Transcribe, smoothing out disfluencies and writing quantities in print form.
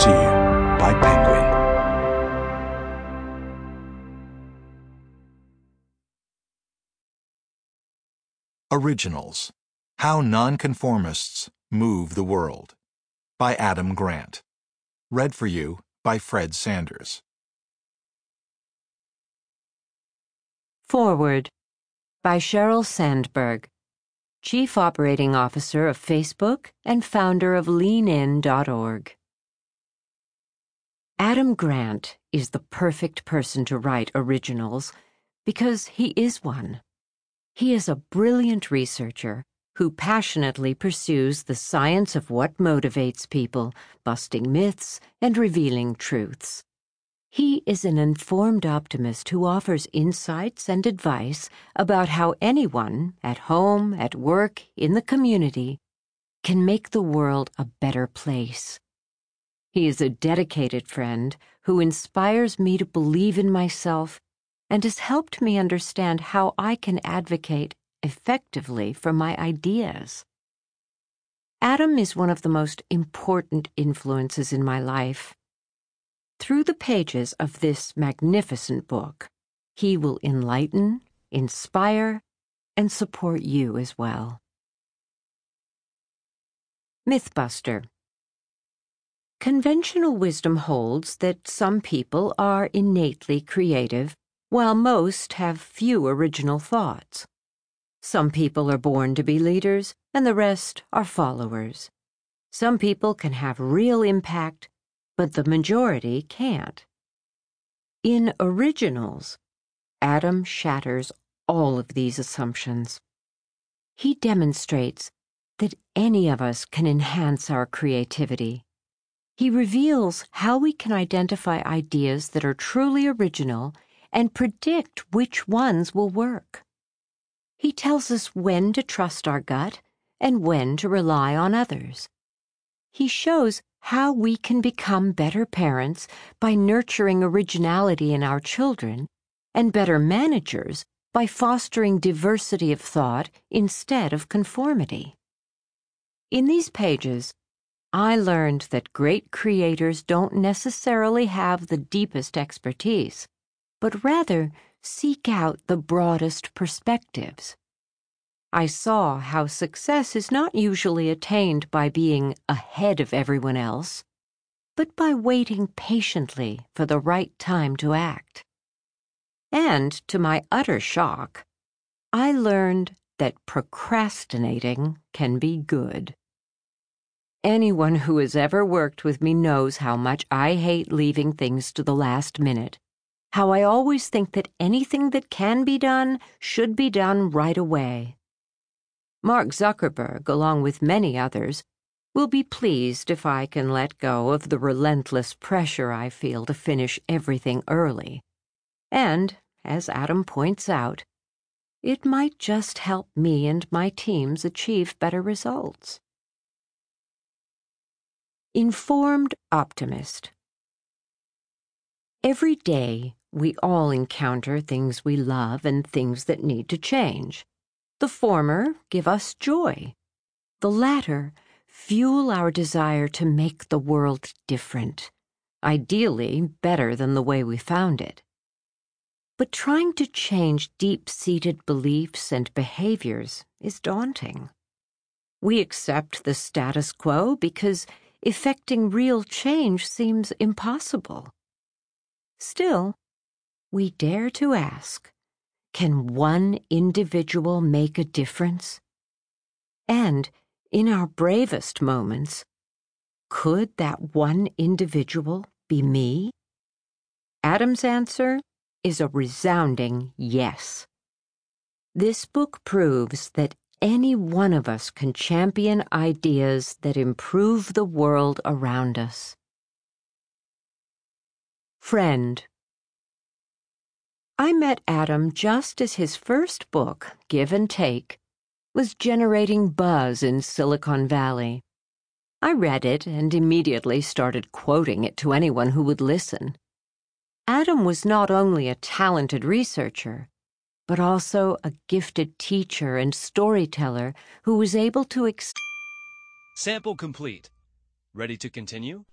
to you by Penguin. Originals: How Nonconformists Move the World by Adam Grant. Read for you by Fred Sanders. Forward by Sheryl Sandberg, Chief Operating Officer of Facebook and founder of leanin.org. Adam Grant is the perfect person to write originals because he is one. He is a brilliant researcher who passionately pursues the science of what motivates people, busting myths and revealing truths. He is an informed optimist who offers insights and advice about how anyone, at home, at work, in the community, can make the world a better place. He is a dedicated friend who inspires me to believe in myself and has helped me understand how I can advocate effectively for my ideas. Adam is one of the most important influences in my life. Through the pages of this magnificent book, he will enlighten, inspire, and support you as well. Mythbuster. Conventional wisdom holds that some people are innately creative, while most have few original thoughts. Some people are born to be leaders, and the rest are followers. Some people can have real impact, but the majority can't. In Originals, Adam shatters all of these assumptions. He demonstrates that any of us can enhance our creativity. He reveals how we can identify ideas that are truly original and predict which ones will work. He tells us when to trust our gut and when to rely on others. He shows how we can become better parents by nurturing originality in our children, and better managers by fostering diversity of thought instead of conformity. In these pages, I learned that great creators don't necessarily have the deepest expertise, but rather seek out the broadest perspectives. I saw how success is not usually attained by being ahead of everyone else, but by waiting patiently for the right time to act. And to my utter shock, I learned that procrastinating can be good. Anyone who has ever worked with me knows how much I hate leaving things to the last minute, how I always think that anything that can be done should be done right away. Mark Zuckerberg, along with many others, will be pleased if I can let go of the relentless pressure I feel to finish everything early. And, as Adam points out, it might just help me and my teams achieve better results. Informed Optimist. Every day, we all encounter things we love and things that need to change. The former give us joy. The latter fuel our desire to make the world different, ideally better than the way we found it. But trying to change deep-seated beliefs and behaviors is daunting. We accept the status quo because effecting real change seems impossible. Still, we dare to ask, can one individual make a difference? And, in our bravest moments, could that one individual be me? Adam's answer is a resounding yes. This book proves that any one of us can champion ideas that improve the world around us. Friend. I met Adam just as his first book, Give and Take, was generating buzz in Silicon Valley. I read it and immediately started quoting it to anyone who would listen. Adam was not only a talented researcher, but also a gifted teacher and storyteller who was able to Sample complete. Ready to continue?